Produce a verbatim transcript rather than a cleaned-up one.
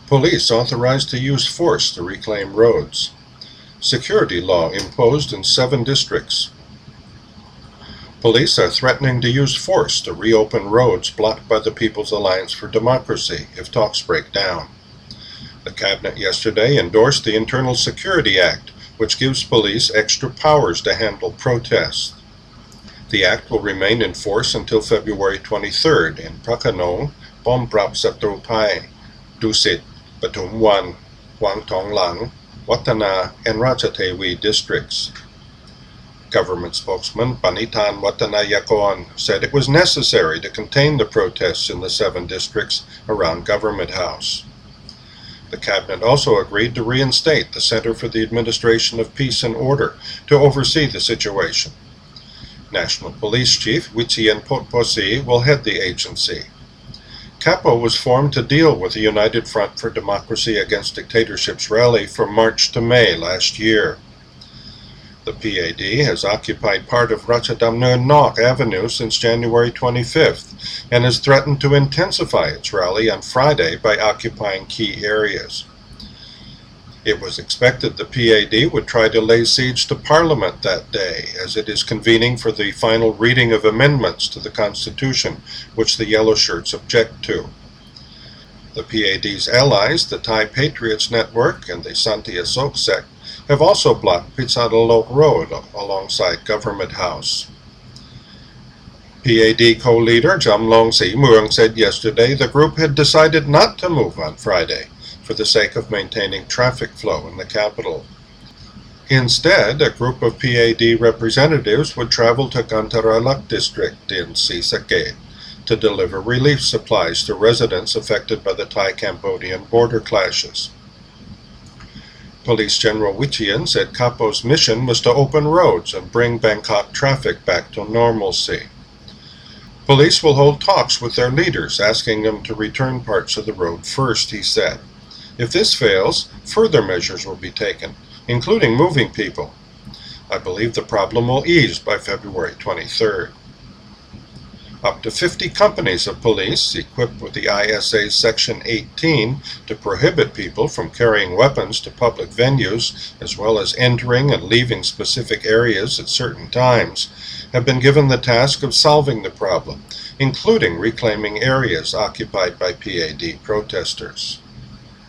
Police authorized to use force to reclaim roads. Security law imposed in seven districts. Police are threatening to use force to reopen roads blocked by the People's Alliance for Democracy if talks break down. The Cabinet yesterday endorsed the Internal Security Act, which gives police extra powers to handle protests. The act will remain in force until February twenty-third in Phrakanong, Bomprap Satrupai, Dusit, Pathumwan, Hwang Thong Lang, Watana, and Ratchathewi districts. Government spokesman Panitan Watanayakon said it was necessary to contain the protests in the seven districts around Government House. The Cabinet also agreed to reinstate the Center for the Administration of Peace and Order to oversee the situation. National Police Chief Wicien Potposi will head the agency. CAPO was formed to deal with the United Front for Democracy Against Dictatorships rally from March to May last year. The P A D has occupied part of Ratchadamnern Nok Avenue since January twenty-fifth and has threatened to intensify its rally on Friday by occupying key areas. It was expected the P A D would try to lay siege to Parliament that day, as it is convening for the final reading of amendments to the Constitution, which the Yellow Shirts object to. The P A D's allies, the Thai Patriots Network and the Santi Asok sect, have also blocked Pitsadalok Road alongside Government House. P A D co-leader Jamlong Si Muang said yesterday the group had decided not to move on Friday for the sake of maintaining traffic flow in the capital. Instead, a group of P A D representatives would travel to Kantaralak district in Sisake to deliver relief supplies to residents affected by the Thai-Cambodian border clashes. Police General Wicien said CAPO's mission was to open roads and bring Bangkok traffic back to normalcy. Police will hold talks with their leaders, asking them to return parts of the road first, he said. If this fails, further measures will be taken, including moving people. I believe the problem will ease by February twenty-third. Up to fifty companies of police, equipped with the I S A's Section eighteen to prohibit people from carrying weapons to public venues, as well as entering and leaving specific areas at certain times, have been given the task of solving the problem, including reclaiming areas occupied by P A D protesters.